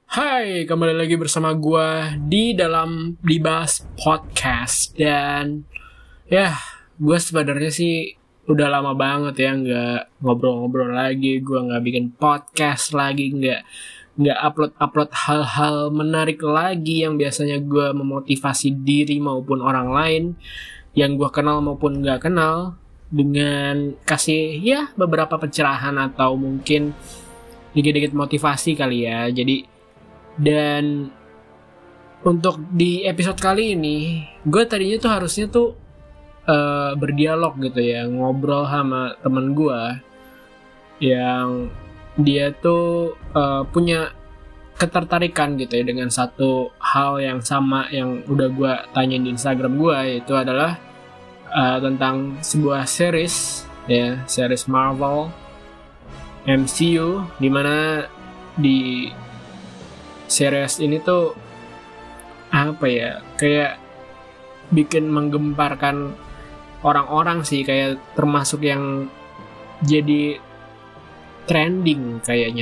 Hai, kembali lagi bersama gue di dalam Dibahas Podcast. Dan ya, gue sebenarnya sih udah lama banget ya nggak ngobrol-ngobrol lagi. Gue nggak bikin podcast lagi, nggak upload hal-hal menarik lagi yang biasanya gue memotivasi diri maupun orang lain yang gue kenal maupun nggak kenal, dengan kasih ya beberapa pencerahan atau mungkin dikit-dikit motivasi kali ya. Dan untuk di episode kali ini, gue tadinya tuh harusnya tuh berdialog gitu ya, ngobrol sama temen gue yang dia tuh punya ketertarikan gitu ya dengan satu hal yang sama yang udah gue tanyain di Instagram gue, yaitu adalah tentang sebuah series ya, series Marvel MCU, dimana di series ini tuh apa ya, kayak bikin menggemparkan orang-orang sih, kayak termasuk yang jadi trending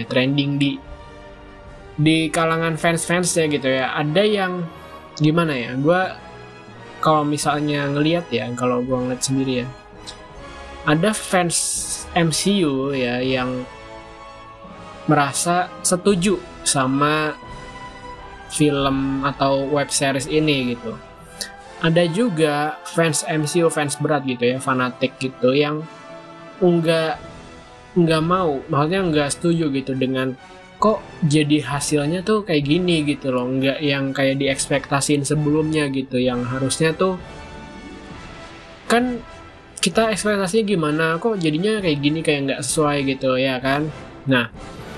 di kalangan fans ya gitu ya. Ada yang gimana ya, gue kalau misalnya ngelihat ya, kalau gue ngeliat sendiri ya, ada fans MCU ya yang merasa setuju sama film atau web series ini gitu. Ada juga fans MCU, fans berat gitu ya, fanatik gitu, yang nggak mau, maksudnya nggak setuju gitu dengan kok jadi hasilnya tuh kayak gini gitu loh, nggak yang kayak diekspektasiin sebelumnya gitu, yang harusnya tuh kan kita ekspektasinya gimana, kok jadinya kayak gini, kayak nggak sesuai gitu ya kan. Nah,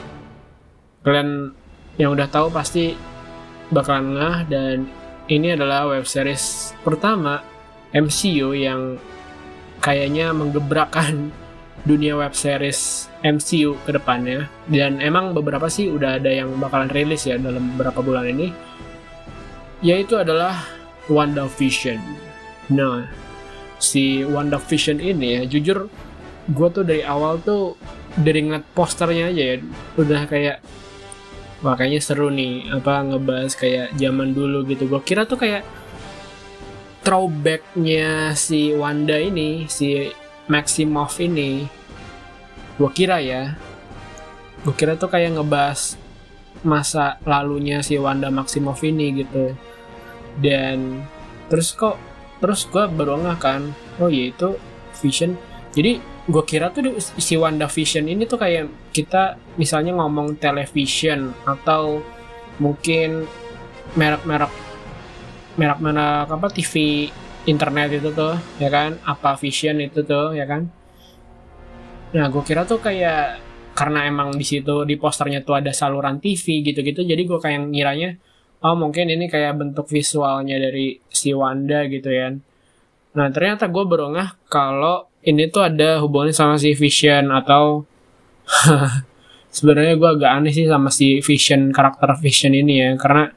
kalian yang udah tahu pasti bakalan ngeh, dan ini adalah web series pertama MCU yang kayaknya menggebrakan dunia web series MCU ke depannya. Dan emang beberapa sih udah ada yang bakalan rilis ya dalam beberapa bulan ini, yaitu adalah WandaVision. Nah, si WandaVision ini ya, jujur gue tuh dari awal tuh, dari ngeliat posternya aja ya, udah kayak wah kayaknya seru nih, apa ngebahas kayak zaman dulu gitu. Gue kira tuh kayak throwbacknya si Wanda ini, si Maximoff ini, gue kira tuh kayak ngebahas masa lalunya si Wanda Maximoff ini gitu. Dan terus gue baru ngeh kan, oh iya itu Vision. Jadi gue kira tuh si WandaVision ini tuh kayak kita misalnya ngomong television atau mungkin merek-merek apa TV internet itu tuh ya kan, apa Vision itu tuh ya kan. Nah, gue kira tuh kayak karena emang di situ di posternya tuh ada saluran TV gitu-gitu, jadi gue kayak ngiranya oh mungkin ini kayak bentuk visualnya dari si Wanda gitu ya. Nah, ternyata gue baru ngeh kalau ini tuh ada hubungannya sama si Vision, atau sebenarnya gue agak aneh sih sama si Vision, karakter Vision ini ya, karena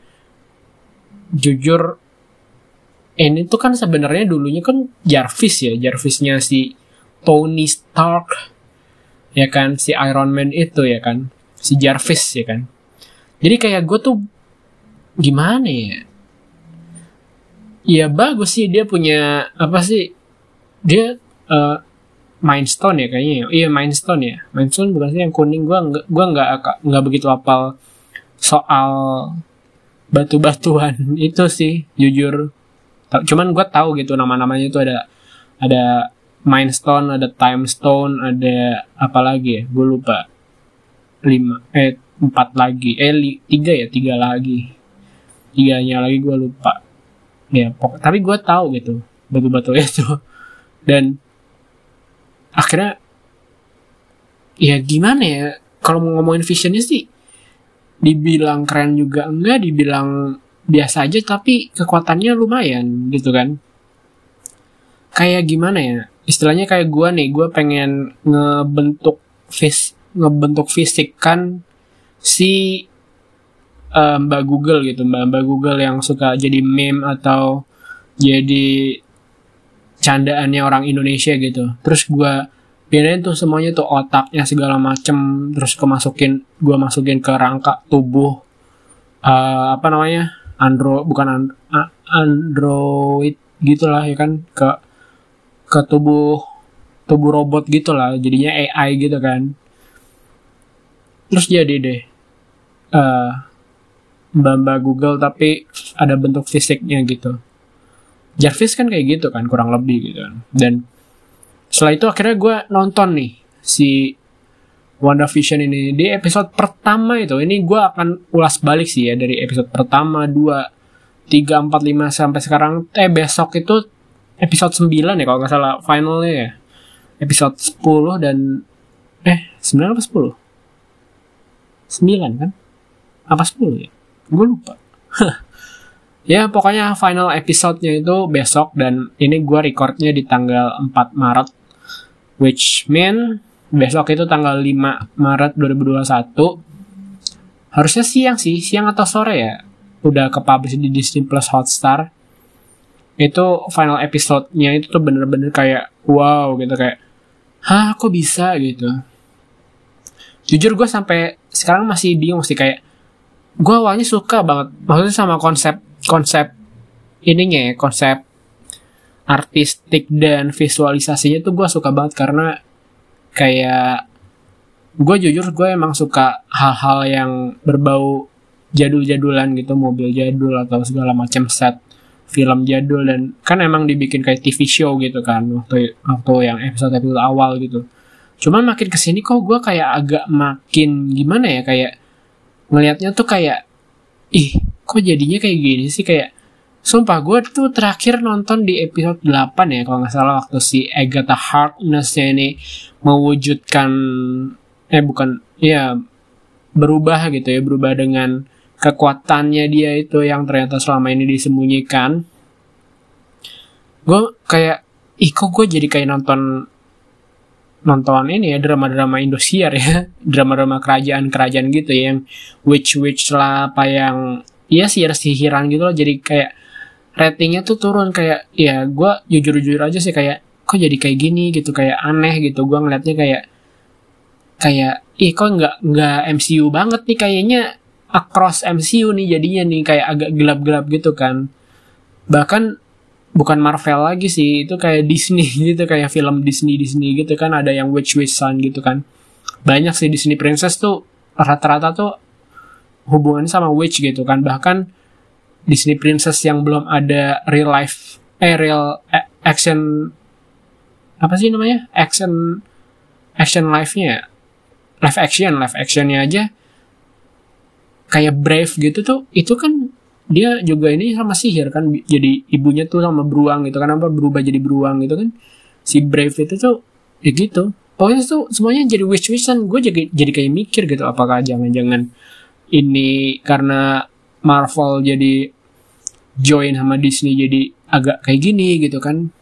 jujur ini tuh kan sebenarnya dulunya kan Jarvisnya si Tony Stark ya kan, si Iron Man itu ya kan, si Jarvis ya kan. Jadi kayak gue tuh gimana ya, ya bagus sih dia punya apa sih, dia Mind Stone ya kayaknya. Iya, Mind Stone ya. Mind Stone bukan sih yang kuning. Gua nggak begitu hafal soal batu-batuan itu sih, jujur. Cuman gue tahu gitu nama-namanya itu ada Mind Stone, ada Time Stone, ada apa lagi ya? Gue lupa. 4 lagi. 3 lagi. 3-nya lagi gue lupa. Ya, tapi gue tahu gitu batu-batu itu. Dan akhirnya ya gimana ya, kalau mau ngomongin Visionnya sih dibilang keren juga enggak, dibilang biasa aja, tapi kekuatannya lumayan gitu kan. Kayak gimana ya, istilahnya kayak gue pengen ngebentuk fisik kan si Mbak Google gitu, Mbak Google yang suka jadi meme atau jadi candaannya orang Indonesia gitu. Terus gue pindahin tuh semuanya tuh, otaknya segala macem, terus gue masukin ke rangka tubuh apa namanya, android gitulah ya kan, ke tubuh robot gitulah, jadinya AI gitu kan. Terus jadi deh mbak Google tapi ada bentuk fisiknya gitu. Jarvis kan kayak gitu kan, kurang lebih gitu kan. Dan setelah itu akhirnya gue nonton nih si WandaVision ini. Di episode pertama itu, ini gue akan ulas balik sih ya, dari episode pertama, 2, 3, 4, 5 sampai sekarang. Besok itu episode 9 ya kalau gak salah, finalnya ya. Episode 10 dan 9 apa 10? 9 kan? Apa 10 ya? Gue lupa. Ya pokoknya final episode-nya itu besok, dan ini gue recordnya di tanggal 4 Maret, which mean besok itu tanggal 5 Maret 2021. Harusnya siang atau sore ya, udah ke-publish di Disney Plus Hotstar. Itu final episode-nya itu tuh bener-bener kayak wow gitu, kayak hah kok bisa gitu. Jujur gue sampai sekarang masih bingung sih, kayak gue awalnya suka banget maksudnya sama konsep ininya ya, konsep artistik dan visualisasinya tuh gue suka banget, karena kayak gue jujur gue emang suka hal-hal yang berbau jadul-jadulan gitu, mobil jadul atau segala macam set film jadul, dan kan emang dibikin kayak TV show gitu kan waktu yang episode awal gitu. Cuman makin kesini kok gue kayak agak makin gimana ya, kayak ngelihatnya tuh kayak kok jadinya kayak gini sih. Kayak sumpah gue tuh terakhir nonton di episode 8 ya kalau gak salah, waktu si Agatha Harkness-nya ini mewujudkan berubah gitu ya, berubah dengan kekuatannya dia itu yang ternyata selama ini disembunyikan. Gue kayak kok gue jadi kayak nonton ini ya, drama-drama Indosiar ya, drama-drama kerajaan gitu ya, yang witch lah, apa yang sihir-sihiran gitu loh. Jadi kayak ratingnya tuh turun, kayak ya gue jujur aja sih, kayak kok jadi kayak gini gitu, kayak aneh gitu. Gue ngeliatnya kayak kok nggak MCU banget nih kayaknya, across MCU nih jadinya nih, kayak agak gelap-gelap gitu kan. Bahkan bukan Marvel lagi sih, itu kayak Disney gitu, kayak film Disney gitu kan, ada yang witch-witchan gitu kan. Banyak sih Disney princess tuh rata-rata tuh hubungannya sama witch gitu kan. Bahkan Disney princess yang belum ada real action, apa sih namanya, action live-nya, live actionnya aja kayak Brave gitu tuh, itu kan dia juga ini sama sihir kan, jadi ibunya tuh sama beruang gitu kan, apa berubah jadi beruang gitu kan. Si Brave itu tuh ya gitu, pokoknya tuh semuanya jadi witch-witchan. Gue jadi kayak mikir gitu, apakah jangan-jangan ini karena Marvel jadi join sama Disney jadi agak kayak gini gitu kan.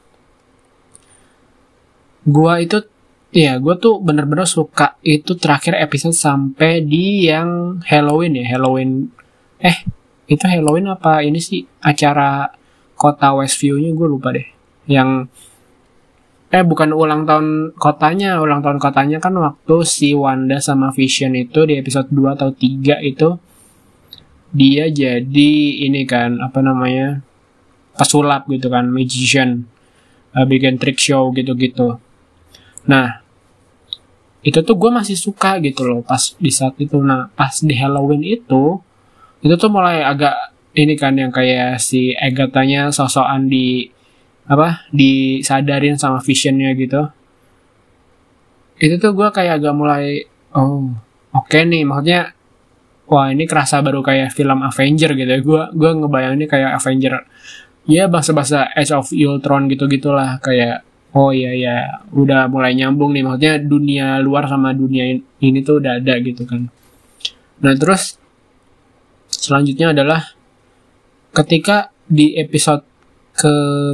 Gue tuh bener-bener suka itu terakhir episode sampai di yang Halloween itu Halloween apa ini sih, acara kota Westview-nya gue lupa deh. Yang bukan ulang tahun kotanya kan waktu si Wanda sama Vision itu di episode 2 atau 3 itu dia jadi ini kan, apa namanya, pesulap gitu kan, magician, bikin trick show gitu-gitu. Nah itu tuh gue masih suka gitu loh pas di saat itu. Nah pas di Halloween itu tuh mulai agak ini kan, yang kayak si Agatha-nya sosokan disadarin sama Vision-nya gitu. Itu tuh gue kayak agak mulai oke nih, maksudnya wah ini kerasa baru kayak film Avenger gitu ya. Gue ngebayanginnya kayak Avenger ya, bahasa Age of Ultron gitu-gitulah, kayak iya udah mulai nyambung nih, maksudnya dunia luar sama dunia ini tuh udah ada gitu kan. Nah terus selanjutnya adalah ketika di episode ke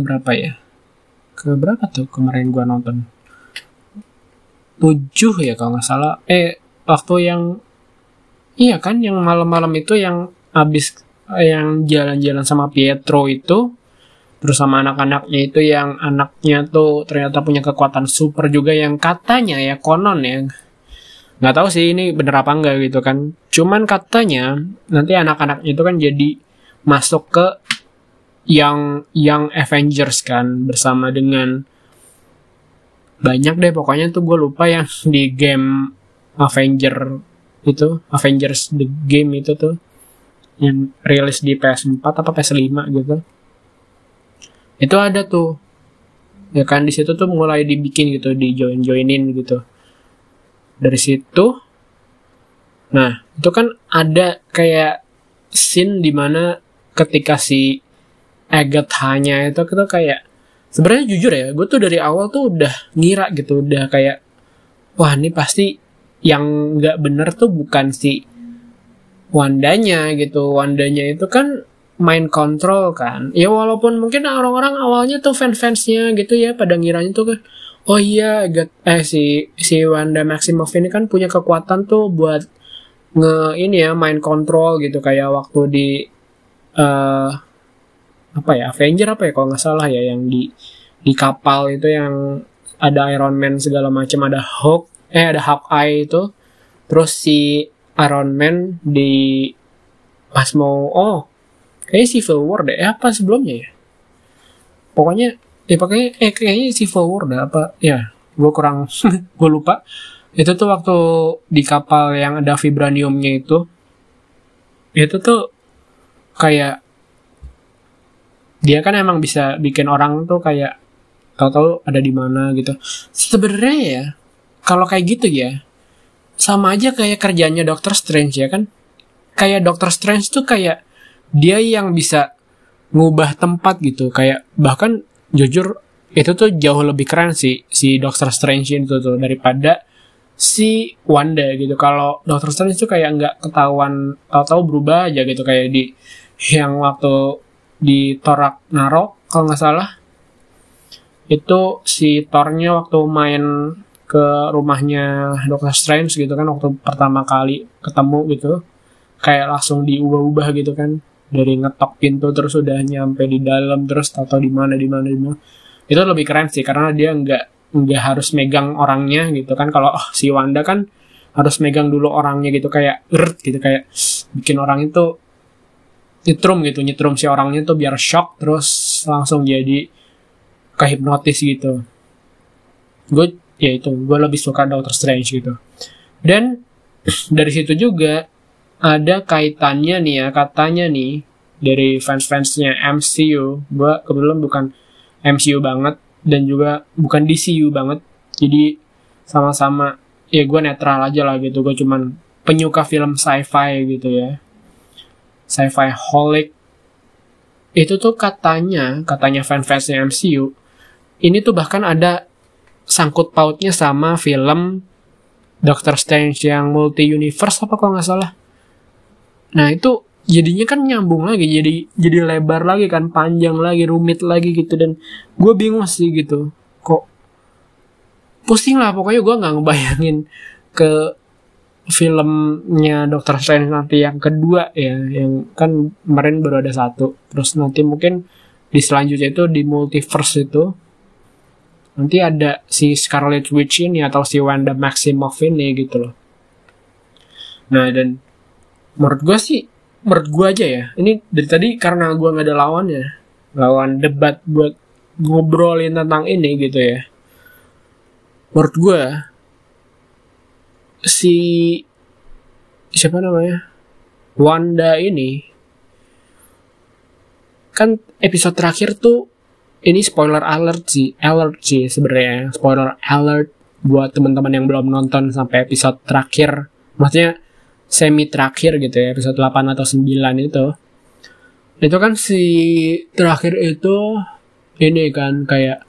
berapa tuh kemarin gua nonton, 7 ya kalau nggak salah, waktu yang kan yang malam-malam itu yang abis yang jalan-jalan sama Pietro itu, terus sama anak-anaknya itu, yang anaknya tuh ternyata punya kekuatan super juga, yang katanya ya konon ya Nggak tahu sih ini bener apa enggak gitu kan. Cuman katanya nanti anak-anak itu kan jadi masuk ke yang Avengers kan, bersama dengan banyak deh pokoknya tuh, gue lupa yang di game Avengers the game itu tuh yang rilis di PS4 apa PS5 gitu. Itu ada tuh. Ya kan di situ tuh mulai dibikin gitu, joinin gitu. Dari situ, nah itu kan ada kayak scene dimana ketika si Agatha-nya itu kayak, sebenarnya jujur ya, gue tuh dari awal tuh udah ngira gitu, udah kayak, wah ini pasti yang nggak bener tuh bukan si Wandanya gitu. Wandanya itu kan mind control kan. Ya walaupun mungkin orang-orang awalnya tuh fans-fansnya gitu ya pada ngiranya tuh kan, oh iya si Wanda Maximoff ini kan punya kekuatan tuh buat ini ya mind control gitu, kayak waktu di Avenger kalau nggak salah ya, yang di kapal itu yang ada Iron Man segala macam, ada ada Hawkeye itu, terus si Iron Man di pas mau kayaknya Civil War deh, apa sebelumnya ya, pokoknya kayaknya Civil War deh apa ya, gue kurang gue lupa. Itu tuh waktu di kapal yang ada vibraniumnya itu tuh kayak dia kan emang bisa bikin orang tuh kayak tahu-tahu ada di mana gitu. Sebenarnya ya kalau kayak gitu ya sama aja kayak kerjanya Doctor Strange ya kan. Kayak Doctor Strange tuh kayak dia yang bisa ngubah tempat gitu. Kayak bahkan jujur itu tuh jauh lebih keren sih si Doctor Strange itu tuh daripada si Wanda gitu. Kalau Doctor Strange tuh kayak nggak ketahuan, tahu-tahu berubah aja gitu, kayak di yang waktu di Thor Ragnarok kalau nggak salah, itu si Thor-nya waktu main ke rumahnya Doctor Strange gitu kan, waktu pertama kali ketemu gitu, kayak langsung diubah-ubah gitu kan, dari ngetok pintu terus udah nyampe di dalam, terus tahu-tahu di mana. Itu lebih keren sih karena dia nggak harus megang orangnya gitu kan. Kalau si Wanda kan harus megang dulu orangnya gitu, kayak gitu, kayak bikin orang itu nyetrum si orangnya tuh biar shock terus langsung jadi kehipnotis gitu. Gue lebih suka Doctor Strange gitu. Dan dari situ juga ada kaitannya nih ya, katanya nih dari fans-fansnya MCU. Gue kebetulan bukan MCU banget dan juga bukan DCU banget, jadi sama-sama ya gue netral aja lah gitu. Gue cuman penyuka film sci-fi gitu ya, sci-fi holic. Itu tuh katanya fan-fansnya MCU ini tuh bahkan ada sangkut pautnya sama film Doctor Strange yang multi universe apa kalau nggak salah. Nah itu jadinya kan nyambung lagi, jadi lebar lagi kan, panjang lagi, rumit lagi gitu. Dan gue bingung sih gitu, kok pusing lah pokoknya. Gue nggak ngebayangin ke filmnya Doctor Strange nanti yang kedua ya, yang kan kemarin baru ada satu, terus nanti mungkin di selanjutnya itu di multiverse itu nanti ada si Scarlet Witch ini atau si Wanda Maximoff ini gitu loh. Nah dan menurut gue aja ya, ini dari tadi karena gue gak ada lawan debat buat ngobrolin tentang ini gitu ya. Menurut gue siapa namanya, Wanda ini kan episode terakhir tuh, ini spoiler alert sih sebenarnya, spoiler alert buat teman-teman yang belum nonton sampai episode terakhir, maksudnya semi terakhir gitu ya, episode 8 atau 9 itu kan si terakhir itu ini kan kayak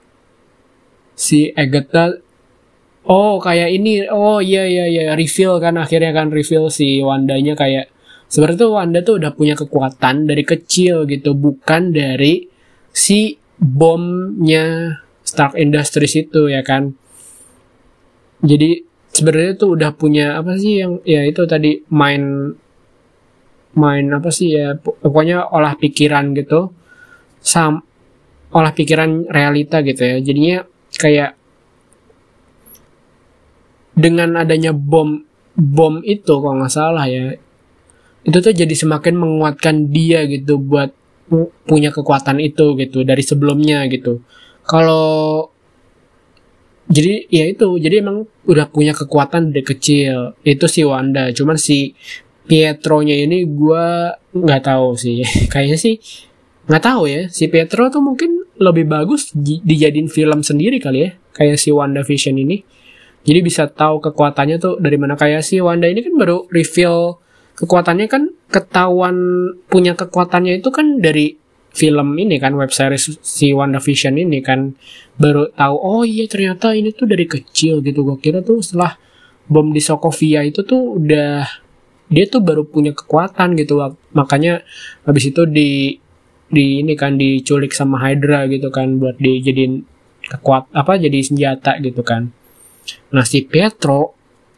si Agatha kayak ini, iya reveal kan, akhirnya kan reveal si Wandanya kayak sebenarnya tuh Wanda tuh udah punya kekuatan dari kecil gitu, bukan dari si bomnya Stark Industries itu ya kan. Jadi sebenarnya tuh udah punya apa sih yang ya itu tadi mind apa sih ya, pokoknya olah pikiran gitu, olah pikiran realita gitu ya. Jadinya kayak dengan adanya bom itu kalau nggak salah ya, itu tuh jadi semakin menguatkan dia gitu buat punya kekuatan itu gitu dari sebelumnya gitu. Kalau jadi ya itu, jadi emang udah punya kekuatan dari kecil itu si Wanda. Cuman si Pietro-nya ini gue nggak tahu sih. Kayaknya sih nggak tahu ya. Si Pietro tuh mungkin lebih bagus dijadiin film sendiri kali ya. Kayak si WandaVision ini. Jadi bisa tahu kekuatannya tuh dari mana. Kayak si Wanda ini kan baru reveal kekuatannya kan, ketahuan punya kekuatannya itu kan dari film ini kan, web series si WandaVision ini kan, baru tahu oh iya ternyata ini tuh dari kecil gitu. Gue kira tuh setelah bom di Sokovia itu tuh udah dia tuh baru punya kekuatan gitu, makanya habis itu di ini kan diculik sama Hydra gitu kan buat dijadiin jadi senjata gitu kan. Nah si Pietro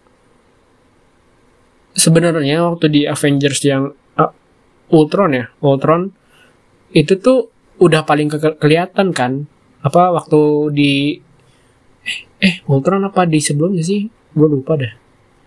sebenarnya waktu di Avengers yang Ultron itu tuh udah paling kelihatan kan, apa waktu di Ultron apa di sebelumnya sih, gue lupa dah,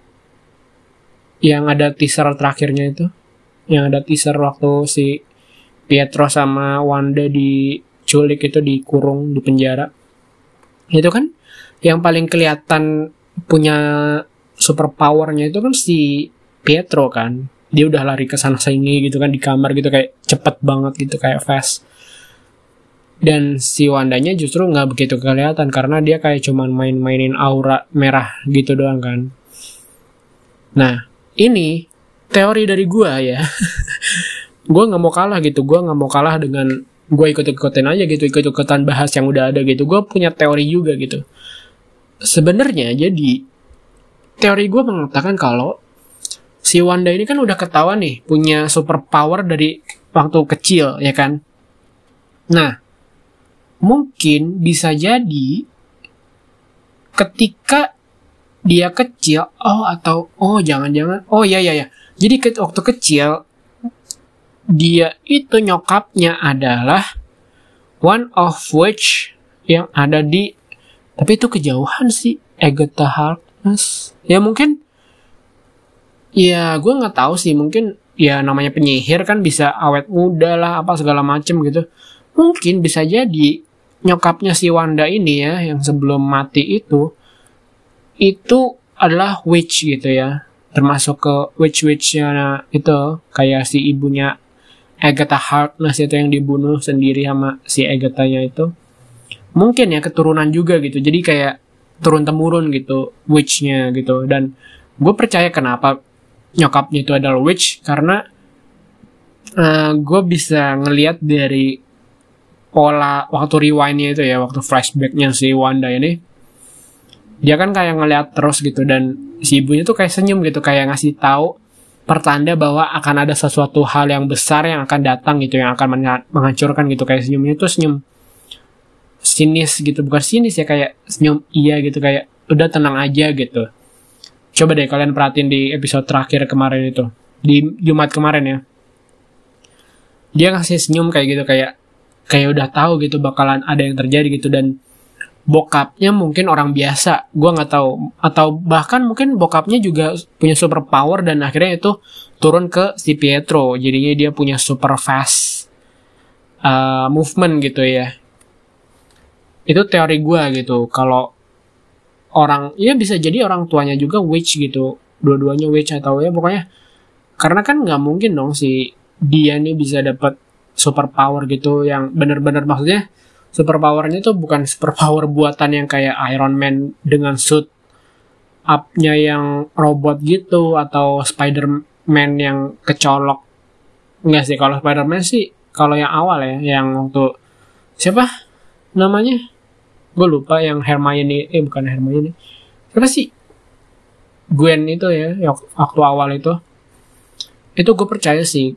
yang ada teaser terakhirnya itu, yang ada teaser waktu si Pietro sama Wanda diculik itu, dikurung di penjara, itu kan yang paling kelihatan punya super powernya itu kan si Pietro kan. Dia udah lari ke sana sini gitu kan di kamar gitu, kayak cepet banget gitu, kayak fast. Dan si Wandanya justru nggak begitu kelihatan karena dia kayak cuman mainin aura merah gitu doang kan. Nah ini teori dari gue ya. Gue nggak mau kalah gitu, gue nggak mau kalah dengan gue ikut-ikutin aja gitu, ikut-ikutan bahas yang udah ada gitu. Gue punya teori juga gitu. Sebenarnya jadi teori gue mengatakan kalau si Wanda ini kan udah ketahuan nih punya super power dari waktu kecil ya kan. Nah mungkin bisa jadi ketika dia kecil jangan-jangan jadi waktu kecil dia itu nyokapnya adalah one of which yang ada di, tapi itu kejauhan sih, Agatha Harkness ya mungkin. Ya gue nggak tahu sih, mungkin ya namanya penyihir kan bisa awet muda lah apa segala macem gitu. Mungkin bisa jadi nyokapnya si Wanda ini ya yang sebelum mati itu adalah witch gitu ya, termasuk ke witch-witchnya itu, kayak si ibunya Agatha Harkness itu yang dibunuh sendiri sama si Agatha-nya itu. Mungkin ya keturunan juga gitu, jadi kayak turun-temurun gitu witch-nya gitu. Dan gue percaya kenapa nyokapnya itu adalah witch karena gue bisa ngelihat dari pola waktu rewind-nya itu ya, waktu flashback-nya si Wanda ini, dia kan kayak ngelihat terus gitu, dan si ibunya tuh kayak senyum gitu, kayak ngasih tahu pertanda bahwa akan ada sesuatu hal yang besar yang akan datang gitu, yang akan menghancurkan gitu. Kayak senyumnya tuh senyum sinis gitu, bukan sinis ya, kayak senyum iya gitu, kayak udah tenang aja gitu. Coba deh kalian perhatiin di episode terakhir kemarin itu, di Jumat kemarin ya, dia ngasih senyum kayak gitu, kayak udah tahu gitu bakalan ada yang terjadi gitu. Dan bokapnya mungkin orang biasa, gue nggak tahu, atau bahkan mungkin bokapnya juga punya super power dan akhirnya itu turun ke si Pietro, jadinya dia punya super fast movement gitu ya. Itu teori gue gitu, kalau orang, ya bisa jadi orang tuanya juga witch gitu, dua-duanya witch atau ya pokoknya, karena kan nggak mungkin dong si dia nih bisa dapat super power gitu yang bener-bener, maksudnya super powernya tuh bukan super power buatan yang kayak Iron Man dengan suit up-nya yang robot gitu, atau Spider-Man yang kecolok. Enggak sih, kalau Spider-Man sih kalau yang awal ya, yang waktu siapa namanya, gue lupa, yang Hermione, bukan Hermione, siapa sih, Gwen itu ya, yang waktu awal itu gue percaya sih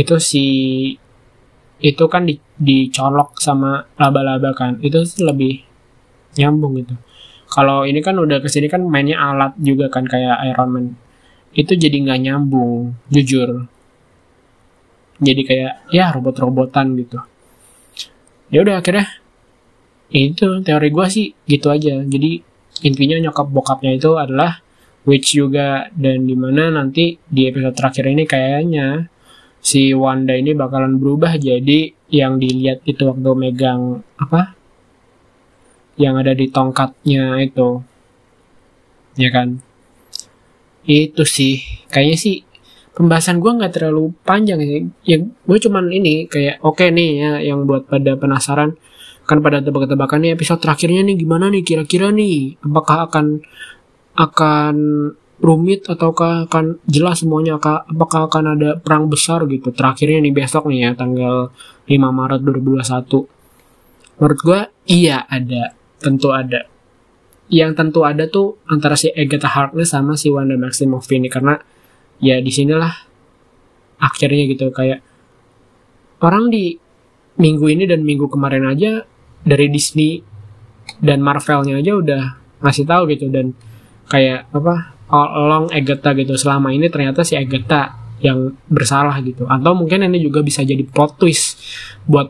itu kan dicolok sama laba-laba kan, itu lebih nyambung gitu. Kalau ini kan udah kesini kan mainnya alat juga kan kayak Iron Man, itu jadi nggak nyambung jujur, jadi kayak ya robot-robotan gitu. Ya udah akhirnya itu teori gue sih gitu aja. Jadi intinya nyokap bokapnya itu adalah Which juga, dan dimana nanti di episode terakhir ini kayaknya si Wanda ini bakalan berubah jadi yang dilihat itu waktu megang apa? Yang ada di tongkatnya itu. Ya kan? Itu sih. Kayaknya sih pembahasan gue gak terlalu panjang sih. Ya gue cuman ini kayak oke nih ya, yang buat pada penasaran. Kan pada tebak-tebakan nih episode terakhirnya nih gimana nih kira-kira nih. Apakah akan rumit ataukah akan jelas semuanya, apakah akan ada perang besar gitu terakhirnya nih besok nih ya tanggal 5 Maret 2021. Menurut gue iya ada, tentu ada. Yang tentu ada tuh antara si Agatha Harkness sama si Wanda Maximoff ini, karena ya disinilah akhirnya gitu, kayak orang di minggu ini dan minggu kemarin aja dari Disney dan Marvelnya aja udah ngasih tahu gitu, dan kayak apa all along Agatha gitu, selama ini ternyata si Agatha yang bersalah gitu. Atau mungkin ini juga bisa jadi plot twist buat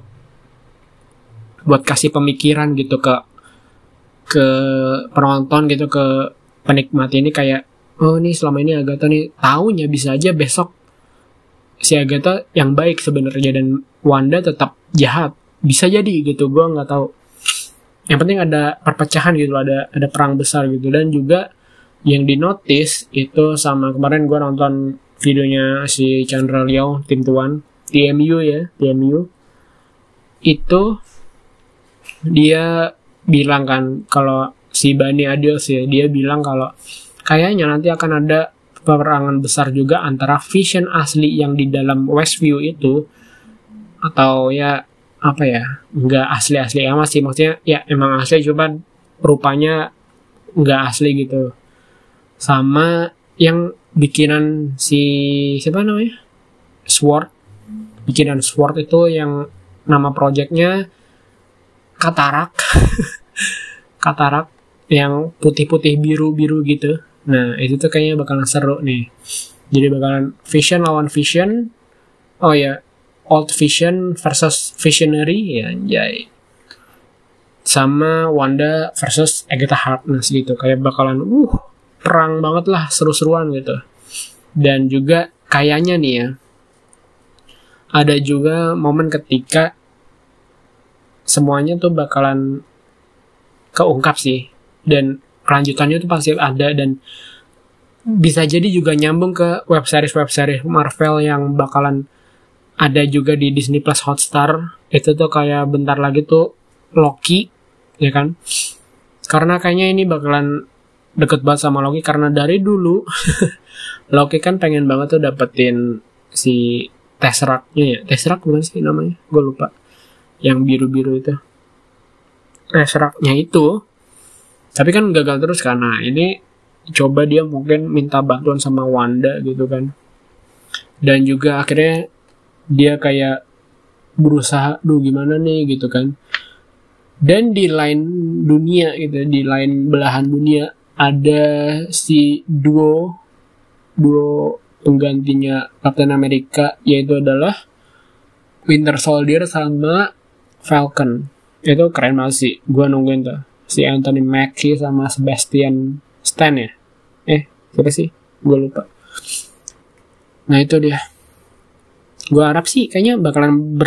kasih pemikiran gitu ke penonton gitu, ke penikmat ini, kayak oh nih selama ini Agatha nih, taunya bisa aja besok si Agatha yang baik sebenarnya dan Wanda tetap jahat, bisa jadi gitu, gue nggak tahu. Yang penting ada perpecahan gitu, ada perang besar gitu. Dan juga yang di notice itu sama kemarin gue nonton videonya si Chandra Liao, Tim Tuan, TMU ya, TMU itu dia bilang kan kalau si Bani Adil sih, dia bilang kalau kayaknya nanti akan ada peperangan besar juga antara Vision asli yang di dalam Westview itu, atau ya apa ya, nggak asli amat sih, maksudnya ya emang asli cuman rupanya nggak asli gitu, sama yang bikinan si siapa namanya, Sword, bikinan Sword itu yang nama projectnya Katarak Katarak yang putih-putih biru-biru gitu. Nah itu tuh kayaknya bakalan seru nih, jadi bakalan Vision lawan Vision, oh ya Old Vision versus Visionary ya anjay, sama Wanda versus Agatha Harkness gitu, kayak bakalan perang banget lah, seru-seruan gitu. Dan juga kayaknya nih ya ada juga momen ketika semuanya tuh bakalan keungkap sih, dan kelanjutannya tuh pasti ada, dan bisa jadi juga nyambung ke web series Marvel yang bakalan ada juga di Disney Plus Hotstar. Itu tuh kayak bentar lagi tuh Loki, ya kan? Karena kayaknya ini bakalan deket banget sama Loki, karena dari dulu Loki kan pengen banget tuh dapetin si Tesseract-nya ya. Tesseract bukan sih namanya? Gue lupa. Yang biru-biru itu. Tesseract-nya itu. Tapi kan gagal terus, karena ini coba dia mungkin minta bantuan sama Wanda gitu kan. Dan juga akhirnya dia kayak berusaha, gimana nih gitu kan. Dan di lain dunia gitu, di lain belahan dunia ada si duo penggantinya Captain America, yaitu adalah Winter Soldier sama Falcon. Itu keren banget sih, gue nungguin tuh si Anthony Mackie sama Sebastian Stan ya, siapa sih, gue lupa. Nah itu dia, gue harap sih kayaknya bakalan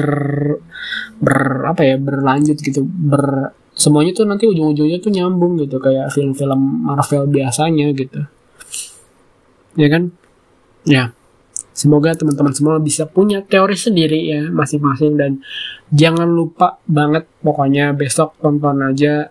berlanjut gitu, semuanya tuh nanti ujung-ujungnya tuh nyambung gitu, kayak film-film Marvel biasanya gitu, ya kan? Ya, semoga teman-teman semua bisa punya teori sendiri ya masing-masing, dan jangan lupa banget pokoknya besok tonton aja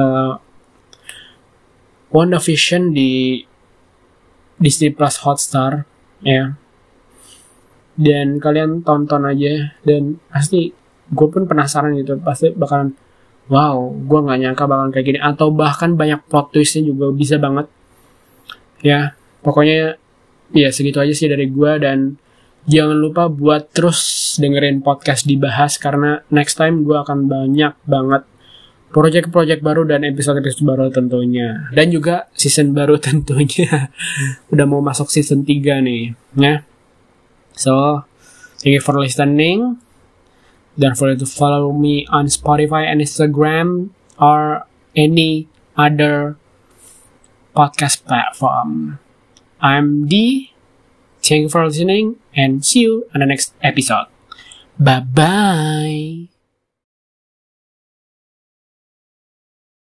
WandaVision di Disney Plus Hotstar ya. Dan kalian tonton aja, dan pasti gue pun penasaran gitu, pasti bakalan wow, gue gak nyangka bakalan kayak gini, atau bahkan banyak plot twistnya juga bisa banget ya. Pokoknya ya segitu aja sih dari gue, dan jangan lupa buat terus dengerin podcast Dibahas, karena next time gue akan banyak banget project-project baru dan episode-episode baru tentunya, dan juga season baru tentunya. Udah mau masuk season 3 nih ya. So, thank you for listening. Don't forget to follow me on Spotify and Instagram or any other podcast platform. I'm D. Thank you for listening and see you on the next episode. Bye-bye.